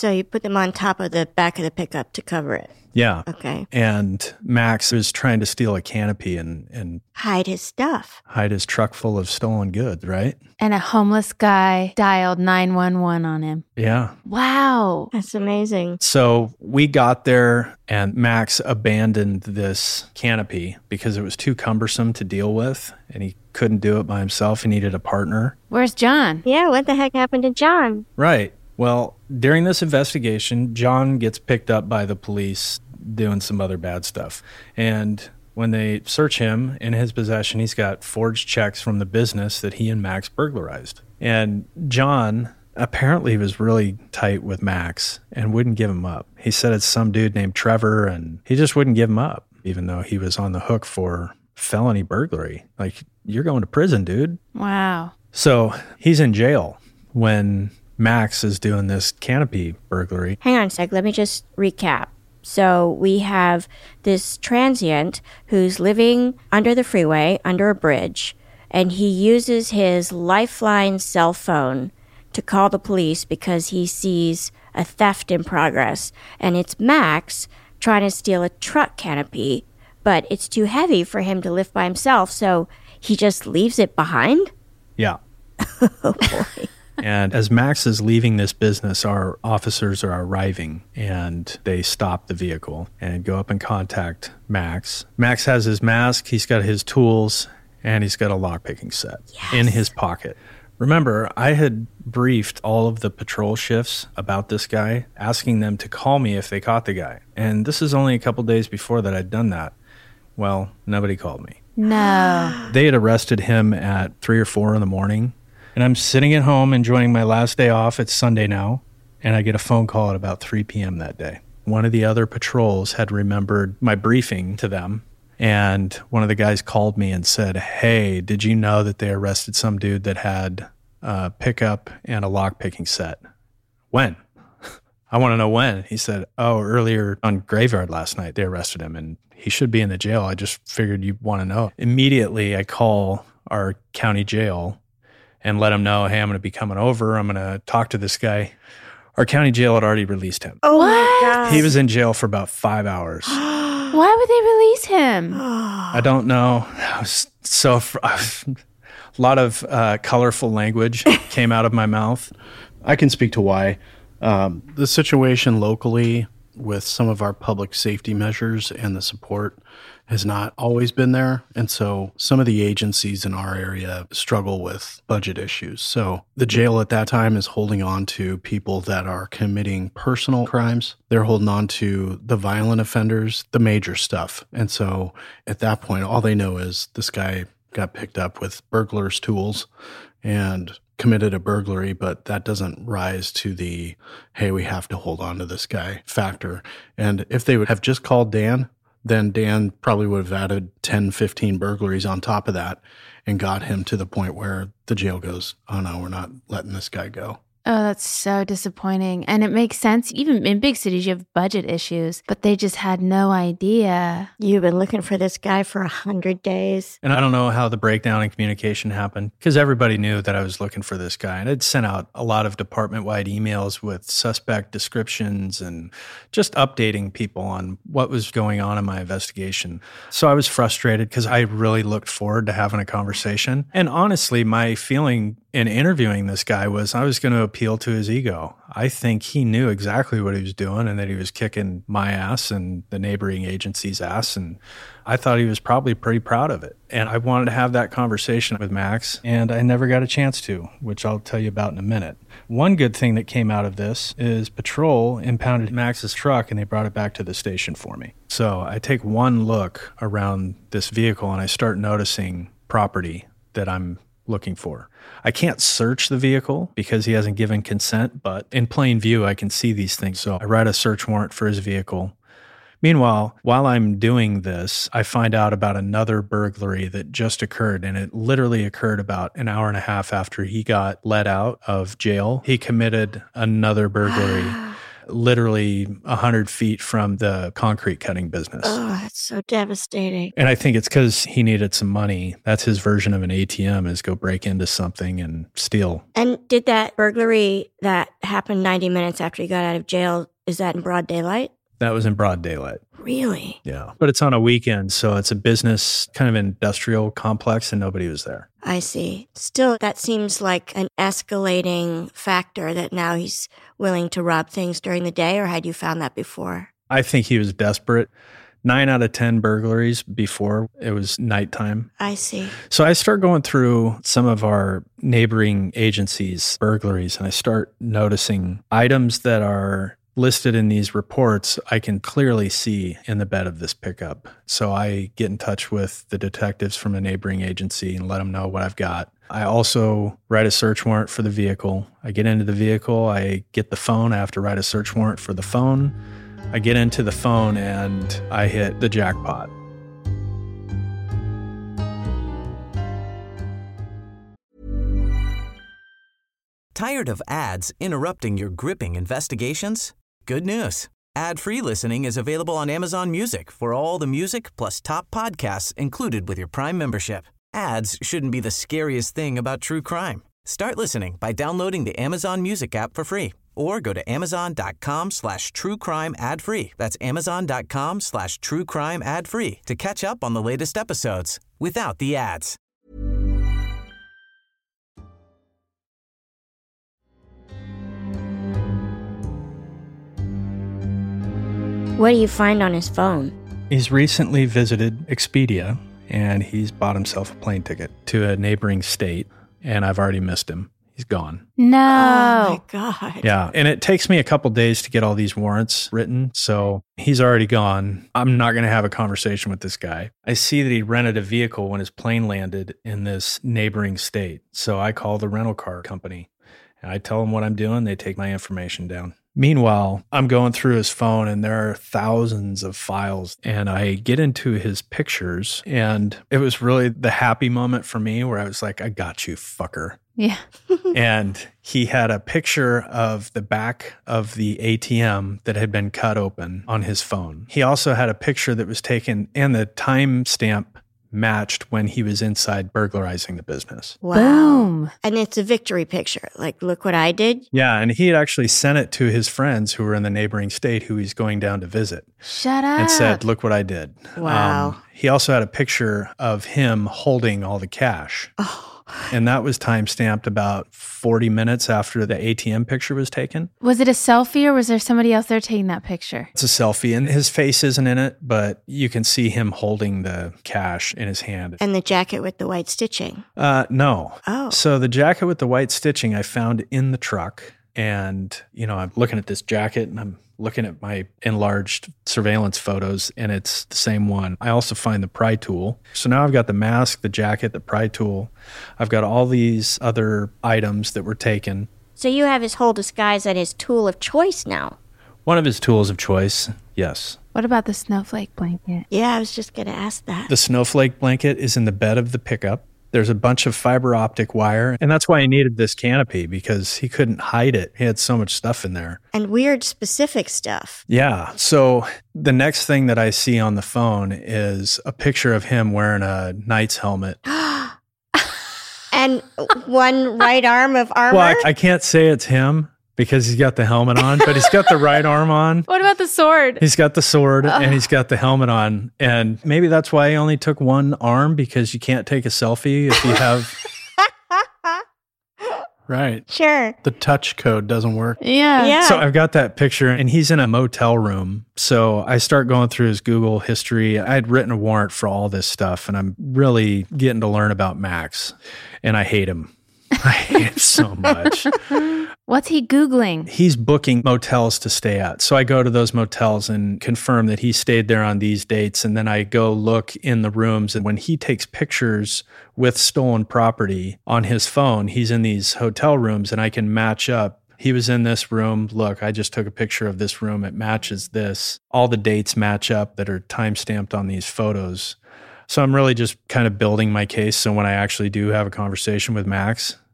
So you put them on top of the back of the pickup to cover it. Yeah. Okay. And Max was trying to steal a canopy and, and hide his stuff. Hide his truck full of stolen goods, right? And a homeless guy dialed nine one one on him. Yeah. Wow. That's amazing. So we got there and Max abandoned this canopy because it was too cumbersome to deal with and he couldn't do it by himself. He needed a partner. Where's John? Yeah, what the heck happened to John? Right. Well, during this investigation, John gets picked up by the police doing some other bad stuff. And when they search him, in his possession, he's got forged checks from the business that he and Max burglarized. And John apparently was really tight with Max and wouldn't give him up. He said it's some dude named Trevor, and he just wouldn't give him up, even though he was on the hook for felony burglary. Like, you're going to prison, dude. Wow. So he's in jail when Max is doing this canopy burglary. Hang on a sec. Let me just recap. So we have this transient who's living under the freeway, under a bridge, and he uses his Lifeline cell phone to call the police because he sees a theft in progress. And it's Max trying to steal a truck canopy, but it's too heavy for him to lift by himself, so he just leaves it behind? Yeah. Oh, boy. And as Max is leaving this business, our officers are arriving and they stop the vehicle and go up and contact Max. Max has his mask, he's got his tools, and he's got a lockpicking set yes. in his pocket. Remember, I had briefed all of the patrol shifts about this guy, asking them to call me if they caught the guy. And this is only a couple days before that I'd done that. Well, nobody called me. No. They had arrested him at three or four in the morning. And I'm sitting at home enjoying my last day off. It's Sunday now. And I get a phone call at about three p.m. that day. One of the other patrols had remembered my briefing to them. And one of the guys called me and said, hey, did you know that they arrested some dude that had a pickup and a lockpicking set? When? I want to know when. He said, oh, earlier on Graveyard last night, they arrested him and he should be in the jail. I just figured you'd want to know. Immediately, I call our county jail and let him know, hey, I'm going to be coming over. I'm going to talk to this guy. Our county jail had already released him. Oh, my God. He was in jail for about five hours. Why would they release him? I don't know. I was so fr- a lot of uh, colorful language came out of my mouth. I can speak to why. Um, the situation locally with some of our public safety measures and the support has not always been there. And so some of the agencies in our area struggle with budget issues. So the jail at that time is holding on to people that are committing personal crimes. They're holding on to the violent offenders, the major stuff. And so at that point, all they know is this guy got picked up with burglar's tools and committed a burglary, but that doesn't rise to the, hey, we have to hold on to this guy factor. And if they would have just called Dan, then Dan probably would have added ten, fifteen burglaries on top of that and got him to the point where the jail goes, oh no, we're not letting this guy go. Oh, that's so disappointing. And it makes sense. Even in big cities, you have budget issues, but they just had no idea. You've been looking for this guy for a hundred days. And I don't know how the breakdown in communication happened because everybody knew that I was looking for this guy. And I'd sent out a lot of department-wide emails with suspect descriptions and just updating people on what was going on in my investigation. So I was frustrated because I really looked forward to having a conversation. And honestly, my feeling in interviewing this guy was I was going to appeal to his ego. I think he knew exactly what he was doing and that he was kicking my ass and the neighboring agency's ass. And I thought he was probably pretty proud of it. And I wanted to have that conversation with Max, and I never got a chance to, which I'll tell you about in a minute. One good thing that came out of this is patrol impounded Max's truck and they brought it back to the station for me. So I take one look around this vehicle and I start noticing property that I'm looking for. I can't search the vehicle because he hasn't given consent, but in plain view, I can see these things. So I write a search warrant for his vehicle. Meanwhile, while I'm doing this, I find out about another burglary that just occurred, and it literally occurred about an hour and a half after he got let out of jail. He committed another burglary literally one hundred feet from the concrete cutting business. Oh, that's so devastating. And I think it's because he needed some money. That's his version of an A T M, is go break into something and steal. And did that burglary that happened ninety minutes after he got out of jail, is that in broad daylight? That was in broad daylight. Really? Yeah. But it's on a weekend, so it's a business, kind of industrial complex, and nobody was there. I see. Still, that seems like an escalating factor that now he's willing to rob things during the day, or had you found that before? I think he was desperate. Nine out of ten burglaries before it was nighttime. I see. So I start going through some of our neighboring agencies' burglaries, and I start noticing items that are listed in these reports I can clearly see in the bed of this pickup. So I get in touch with the detectives from a neighboring agency and let them know what I've got. I also write a search warrant for the vehicle. I get into the vehicle, I get the phone, I have to write a search warrant for the phone. I get into the phone and I hit the jackpot. Tired of ads interrupting your gripping investigations? Good news. Ad-free listening is available on Amazon Music for all the music plus top podcasts included with your Prime membership. Ads shouldn't be the scariest thing about true crime. Start listening by downloading the Amazon Music app for free or go to amazon.com slash true crime ad free. That's amazon.com slash true crime ad free to catch up on the latest episodes without the ads. What do you find on his phone? He's recently visited Expedia, and he's bought himself a plane ticket to a neighboring state, and I've already missed him. He's gone. No. Oh, my God. Yeah, and it takes me a couple days to get all these warrants written, so he's already gone. I'm not going to have a conversation with this guy. I see that he rented a vehicle when his plane landed in this neighboring state, so I call the rental car company, and I tell them what I'm doing. They take my information down. Meanwhile, I'm going through his phone and there are thousands of files, and I get into his pictures, and it was really the happy moment for me where I was like, I got you, fucker. Yeah. And he had a picture of the back of the A T M that had been cut open on his phone. He also had a picture that was taken, and the timestamp matched when he was inside burglarizing the business. Wow. Boom. And it's a victory picture. Like, look what I did. Yeah, and he had actually sent it to his friends who were in the neighboring state who he's going down to visit. Shut up. And said, look what I did. Wow. Um, he also had a picture of him holding all the cash. Oh. And that was time-stamped about forty minutes after the A T M picture was taken. Was it a selfie, or was there somebody else there taking that picture? It's a selfie, and his face isn't in it, but you can see him holding the cash in his hand. And the jacket with the white stitching. Uh, no. Oh. So the jacket with the white stitching I found in the truck. And, you know, I'm looking at this jacket and I'm looking at my enlarged surveillance photos, and it's the same one. I also find the pry tool. So now I've got the mask, the jacket, the pry tool. I've got all these other items that were taken. So you have his whole disguise and his tool of choice now. One of his tools of choice, yes. What about the snowflake blanket? Yeah, I was just going to ask that. The snowflake blanket is in the bed of the pickup. There's a bunch of fiber optic wire, and that's why he needed this canopy, because he couldn't hide it. He had so much stuff in there. And weird specific stuff. Yeah. So the next thing that I see on the phone is a picture of him wearing a knight's helmet. And one right arm of armor? Well, I, I can't say it's him because he's got the helmet on, but he's got the right arm on. What about the sword? He's got the sword and he's got the helmet on. And maybe that's why he only took one arm, because you can't take a selfie if you have... Right. Sure. The touch code doesn't work. Yeah. Yeah. So I've got that picture, and he's in a motel room. So I start going through his Google history. I had written a warrant for all this stuff, and I'm really getting to learn about Max, and I hate him. I hate him so much. What's he Googling? He's booking motels to stay at. So I go to those motels and confirm that he stayed there on these dates. And then I go look in the rooms. And when he takes pictures with stolen property on his phone, he's in these hotel rooms, and I can match up. He was in this room. Look, I just took a picture of this room. It matches this. All the dates match up that are time-stamped on these photos. So I'm really just kind of building my case. So when I actually do have a conversation with Max,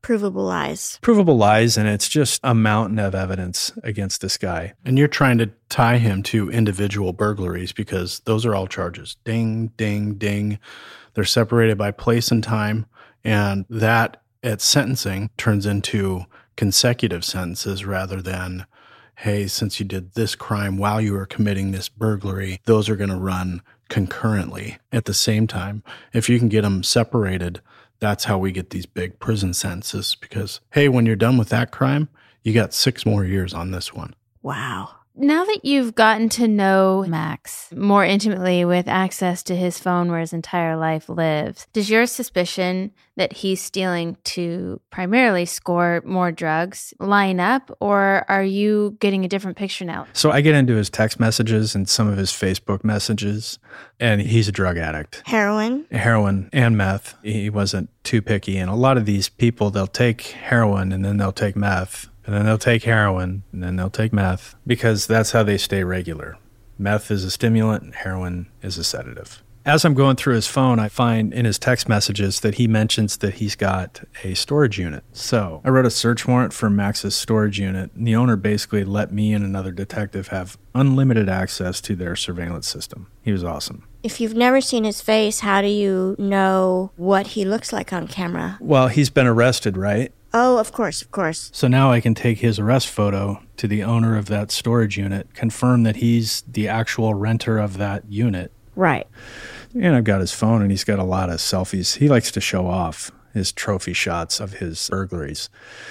Provable lies. Provable lies, and it's just a mountain of evidence against this guy. And you're trying to tie him to individual burglaries because those are all charges. Ding, ding, ding. They're separated by place and time, and that at sentencing turns into consecutive sentences rather than, hey, since you did this crime while you were committing this burglary, those are going to run concurrently at the same time. If you can get them separated, that's how we get these big prison sentences because, hey, when you're done with that crime, you got six more years on this one. Wow. Now that you've gotten to know Max more intimately with access to his phone where his entire life lives, does your suspicion that he's stealing to primarily score more drugs line up, or are you getting a different picture now? So I get into his text messages and some of his Facebook messages, and he's a drug addict. Heroin? Heroin and meth. He wasn't too picky. And a lot of these people, they'll take heroin and then they'll take meth. And then they'll take heroin, and then they'll take meth, because that's how they stay regular. Meth is a stimulant, and heroin is a sedative. As I'm going through his phone, I find in his text messages that he mentions that he's got a storage unit. So I wrote a search warrant for Max's storage unit, and the owner basically let me and another detective have unlimited access to their surveillance system. He was awesome. If you've never seen his face, how do you know what he looks like on camera? Well, he's been arrested, right? Oh, of course, of course. So now I can take his arrest photo to the owner of that storage unit, confirm that he's the actual renter of that unit. Right. And I've got his phone, and he's got a lot of selfies. He likes to show off his trophy shots of his burglaries.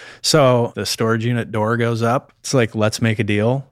So the storage unit door goes up. It's like, let's make a deal.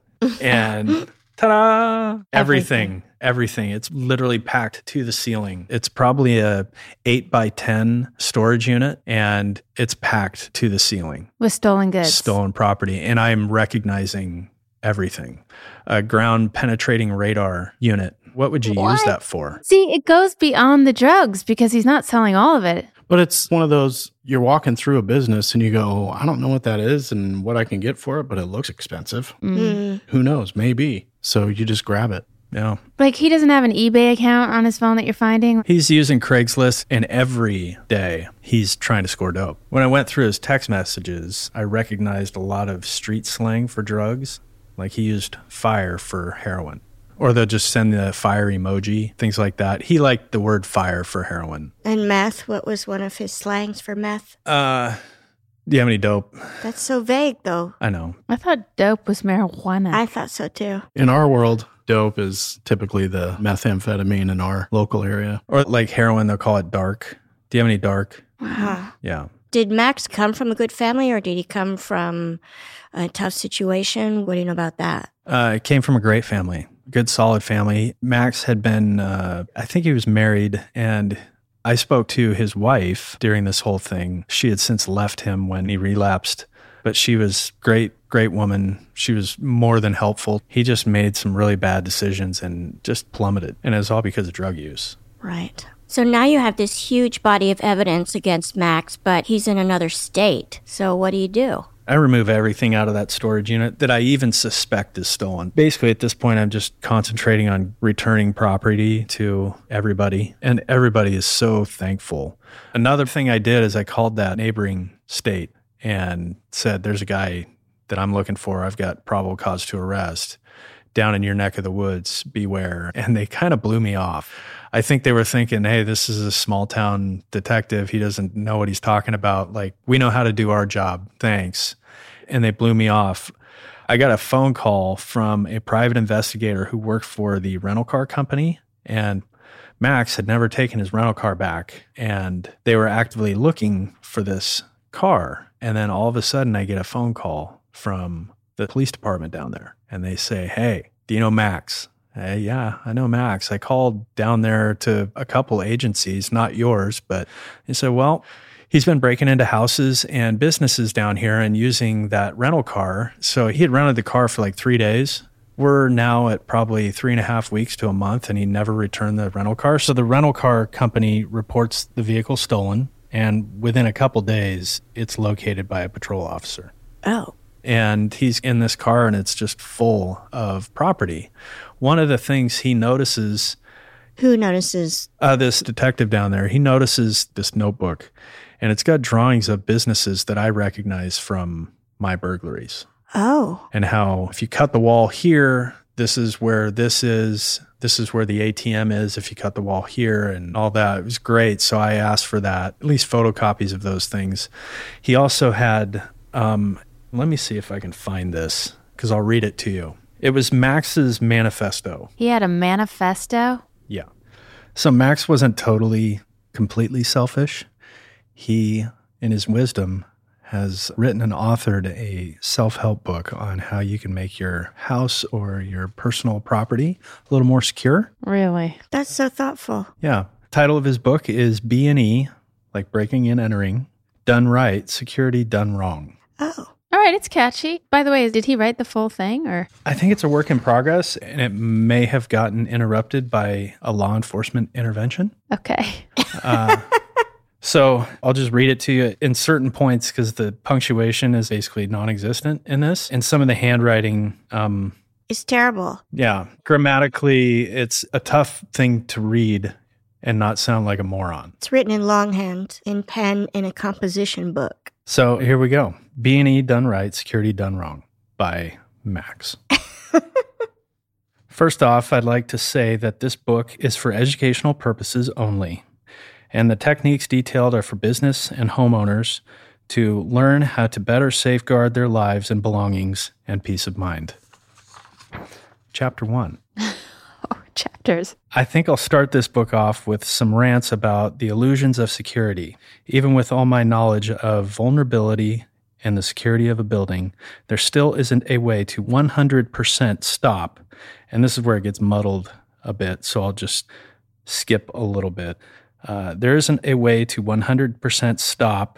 And ta-da! Everything. Everything. It's literally packed to the ceiling. It's probably a eight by ten storage unit, and it's packed to the ceiling. With stolen goods. Stolen property. And I'm recognizing everything. A ground penetrating radar unit. What would you What? use that for? See, it goes beyond the drugs because he's not selling all of it. But it's one of those, you're walking through a business and you go, I don't know what that is and what I can get for it, but it looks expensive. Mm. Who knows? Maybe. So you just grab it. Yeah. Like, he doesn't have an eBay account on his phone that you're finding. He's using Craigslist, and every day he's trying to score dope. When I went through his text messages, I recognized a lot of street slang for drugs. Like, he used fire for heroin. Or they'll just send the fire emoji, things like that. He liked the word fire for heroin. And meth, what was one of his slangs for meth? Uh, do you have any dope? That's so vague, though. I know. I thought dope was marijuana. I thought so, too. In our world, dope is typically the methamphetamine in our local area. Or like heroin, they'll call it dark. Do you have any dark? Wow. Yeah. Did Max come from a good family, or did he come from a tough situation? What do you know about that? Uh, it came from a great family. Good, solid family. Max had been, uh, I think he was married, and I spoke to his wife during this whole thing. She had since left him when he relapsed, but she was great, great woman. She was more than helpful. He just made some really bad decisions and just plummeted, and it was all because of drug use. Right. So now you have this huge body of evidence against Max, but he's in another state. So what do you do? I remove everything out of that storage unit that I even suspect is stolen. Basically, at this point, I'm just concentrating on returning property to everybody, and everybody is so thankful. Another thing I did is I called that neighboring state and said, there's a guy that I'm looking for. I've got probable cause to arrest down in your neck of the woods. Beware. And they kind of blew me off. I think they were thinking, hey, this is a small town detective. He doesn't know what he's talking about. Like, we know how to do our job. Thanks. And they blew me off. I got a phone call from a private investigator who worked for the rental car company, and Max had never taken his rental car back, and they were actively looking for this car. And then all of a sudden I get a phone call from the police department down there, and they say, hey, do you know Max? Hey, yeah, I know Max. I called down there to a couple agencies, not yours, but he said, well, he's been breaking into houses and businesses down here and using that rental car. So he had rented the car for like three days. We're now at probably three and a half weeks to a month, and he never returned the rental car. So the rental car company reports the vehicle stolen, and within a couple days, it's located by a patrol officer. Oh. And he's in this car, and it's just full of property. One of the things he notices Who notices? Uh, this detective down there, he notices this notebook, and it's got drawings of businesses that I recognize from my burglaries. Oh. And how if you cut the wall here, this is where this is, this is where the A T M is if you cut the wall here and all that. It was great. So I asked for that, at least photocopies of those things. He also had, um, let me see if I can find this, because I'll read it to you. It was Max's manifesto. He had a manifesto? Yeah. So Max wasn't totally, completely selfish. He, in his wisdom, has written and authored a self-help book on how you can make your house or your personal property a little more secure. Really? That's so thoughtful. Yeah. Title of his book is B and E, like breaking and entering, done right, security done wrong. Oh. All right, it's catchy. By the way, did he write the full thing or? I think it's a work in progress, and it may have gotten interrupted by a law enforcement intervention. Okay. uh, So I'll just read it to you in certain points because the punctuation is basically non-existent in this. And some of the handwriting... Um, it's terrible. Yeah. Grammatically, it's a tough thing to read and not sound like a moron. It's written in longhand, in pen, in a composition book. So here we go. B and E done right, security done wrong by Max. First off, I'd like to say that this book is for educational purposes only. And the techniques detailed are for business and homeowners to learn how to better safeguard their lives and belongings and peace of mind. Chapter one. Oh, chapters. I think I'll start this book off with some rants about the illusions of security. Even with all my knowledge of vulnerability and the security of a building, there still isn't a way to one hundred percent stop. And this is where it gets muddled a bit, so I'll just skip a little bit. Uh, there isn't a way to one hundred percent stop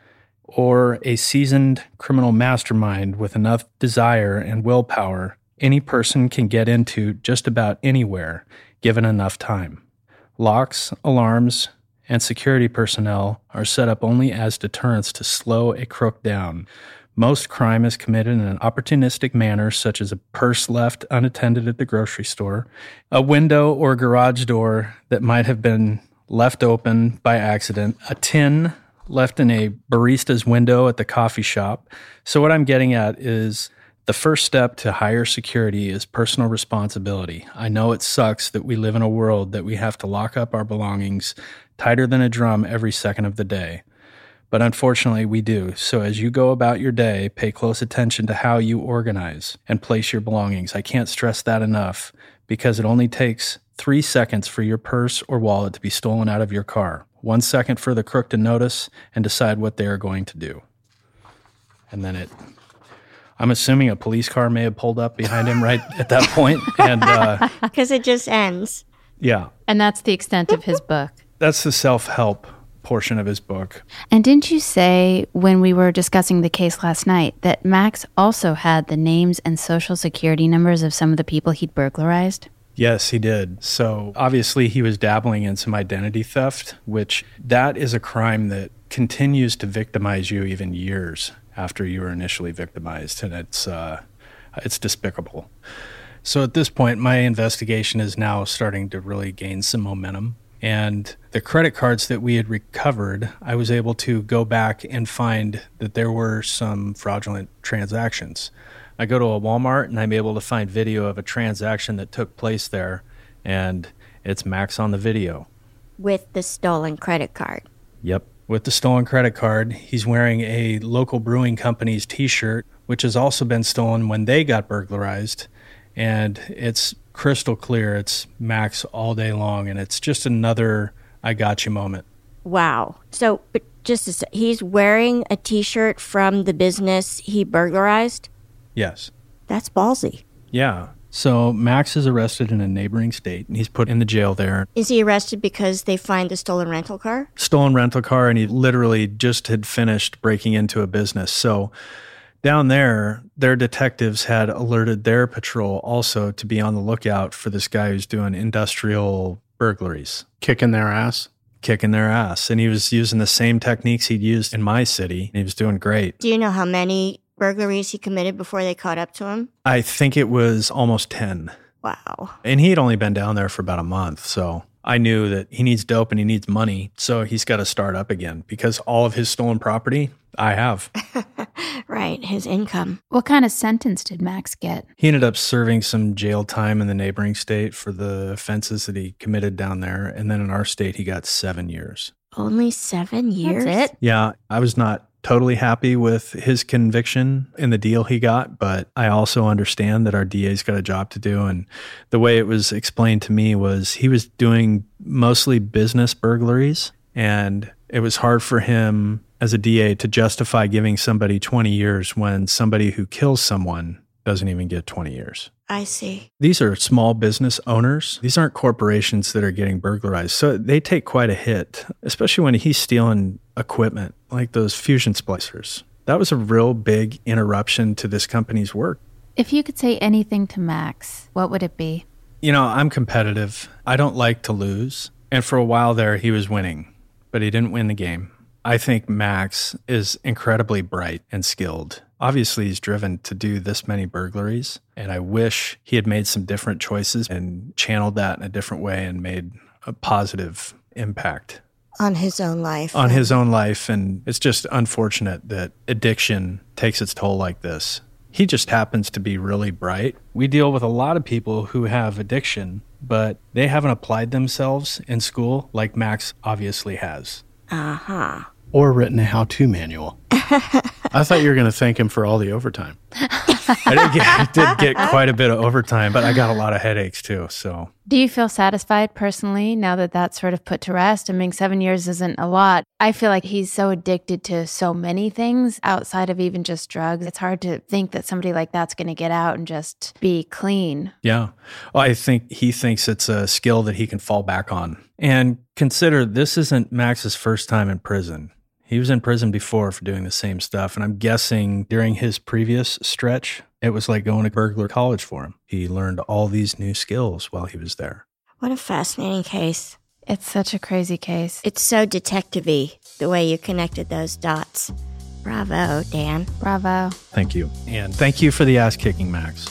or a seasoned criminal mastermind with enough desire and willpower. Any person can get into just about anywhere, given enough time. Locks, alarms, and security personnel are set up only as deterrents to slow a crook down. Most crime is committed in an opportunistic manner, such as a purse left unattended at the grocery store, a window or garage door that might have been left open by accident, a tin left in a barista's window at the coffee shop. So what I'm getting at is the first step to higher security is personal responsibility. I know it sucks that we live in a world that we have to lock up our belongings tighter than a drum every second of the day. But unfortunately, we do. So as you go about your day, pay close attention to how you organize and place your belongings. I can't stress that enough because it only takes three seconds for your purse or wallet to be stolen out of your car. One second for the crook to notice and decide what they are going to do. And then it, I'm assuming a police car may have pulled up behind him right at that point. And uh, because it just ends. Yeah. And that's the extent of his book. That's the self-help portion of his book. And didn't you say when we were discussing the case last night that Max also had the names and social security numbers of some of the people he'd burglarized? Yes, he did. So obviously he was dabbling in some identity theft, which that is a crime that continues to victimize you even years after you were initially victimized. And it's uh, it's despicable. So at this point, my investigation is now starting to really gain some momentum. And the credit cards that we had recovered, I was able to go back and find that there were some fraudulent transactions. I go to a Walmart and I'm able to find video of a transaction that took place there, and it's Max on the video. With the stolen credit card. Yep, with the stolen credit card. He's wearing a local brewing company's t-shirt, which has also been stolen when they got burglarized, and it's crystal clear. It's Max all day long, and it's just another I got you moment. Wow. So, but just a sec, he's wearing a t-shirt from the business he burglarized? Yes. That's ballsy. Yeah. So Max is arrested in a neighboring state, and he's put in the jail there. Is he arrested because they find the stolen rental car? Stolen rental car, and he literally just had finished breaking into a business. So down there, their detectives had alerted their patrol also to be on the lookout for this guy who's doing industrial burglaries. Kicking their ass? Kicking their ass. And he was using the same techniques he'd used in my city. And he was doing great. Do you know how many burglaries he committed before they caught up to him? I think it was almost ten. Wow. And he had only been down there for about a month, so I knew that he needs dope and he needs money, so he's got to start up again because all of his stolen property, I have. Right, his income. What kind of sentence did Max get? He ended up serving some jail time in the neighboring state for the offenses that he committed down there, and then in our state, he got seven years. Only seven years? That's it? Yeah, I was not totally happy with his conviction and the deal he got, but I also understand that our D A's got a job to do. And the way it was explained to me was he was doing mostly business burglaries, and it was hard for him as a D A to justify giving somebody twenty years when somebody who kills someone doesn't even get twenty years. I see. These are small business owners. These aren't corporations that are getting burglarized. So they take quite a hit, especially when he's stealing equipment like those fusion splicers. That was a real big interruption to this company's work. If you could say anything to Max, what would it be? You know, I'm competitive. I don't like to lose. And for a while there, he was winning, but he didn't win the game. I think Max is incredibly bright and skilled. Obviously, he's driven to do this many burglaries, and I wish he had made some different choices and channeled that in a different way and made a positive impact. On his own life. On his own life, and it's just unfortunate that addiction takes its toll like this. He just happens to be really bright. We deal with a lot of people who have addiction, but they haven't applied themselves in school like Max obviously has. Uh-huh. Or written a how-to manual. I thought you were going to thank him for all the overtime. I did get, I did get quite a bit of overtime, but I got a lot of headaches too. So, do you feel satisfied personally now that that's sort of put to rest? I mean, seven years isn't a lot. I feel like he's so addicted to so many things outside of even just drugs. It's hard to think that somebody like that's going to get out and just be clean. Yeah. Well, I think he thinks it's a skill that he can fall back on. And consider this isn't Max's first time in prison. He was in prison before for doing the same stuff. And I'm guessing during his previous stretch, it was like going to burglar college for him. He learned all these new skills while he was there. What a fascinating case. It's such a crazy case. It's so detective-y, the way you connected those dots. Bravo, Dan. Bravo. Thank you. And thank you for the ass kicking, Max.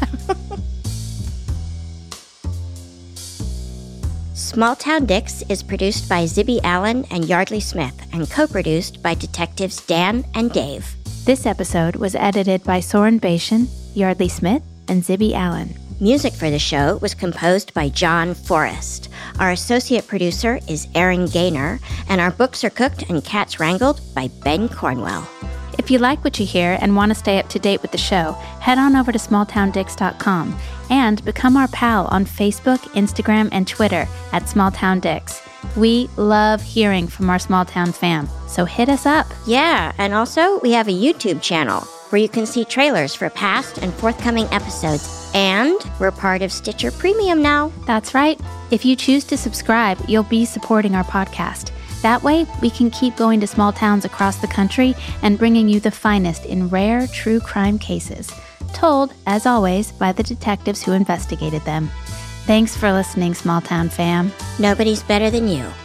Small Town Dicks is produced by Zibby Allen and Yardley Smith and co-produced by detectives Dan and Dave. This episode was edited by Soren Bashan, Yardley Smith, and Zibby Allen. Music for the show was composed by John Forrest. Our associate producer is Aaron Gaynor, and our books are cooked and cats wrangled by Ben Cornwell. If you like what you hear and want to stay up to date with the show, head on over to small town dicks dot com and become our pal on Facebook, Instagram, and Twitter at SmallTownDicks. We love hearing from our small town fam, so hit us up. Yeah, and also we have a YouTube channel where you can see trailers for past and forthcoming episodes. And we're part of Stitcher Premium now. That's right. If you choose to subscribe, you'll be supporting our podcast. That way, we can keep going to small towns across the country and bringing you the finest in rare true crime cases, told, as always, by the detectives who investigated them. Thanks for listening, small town fam. Nobody's better than you.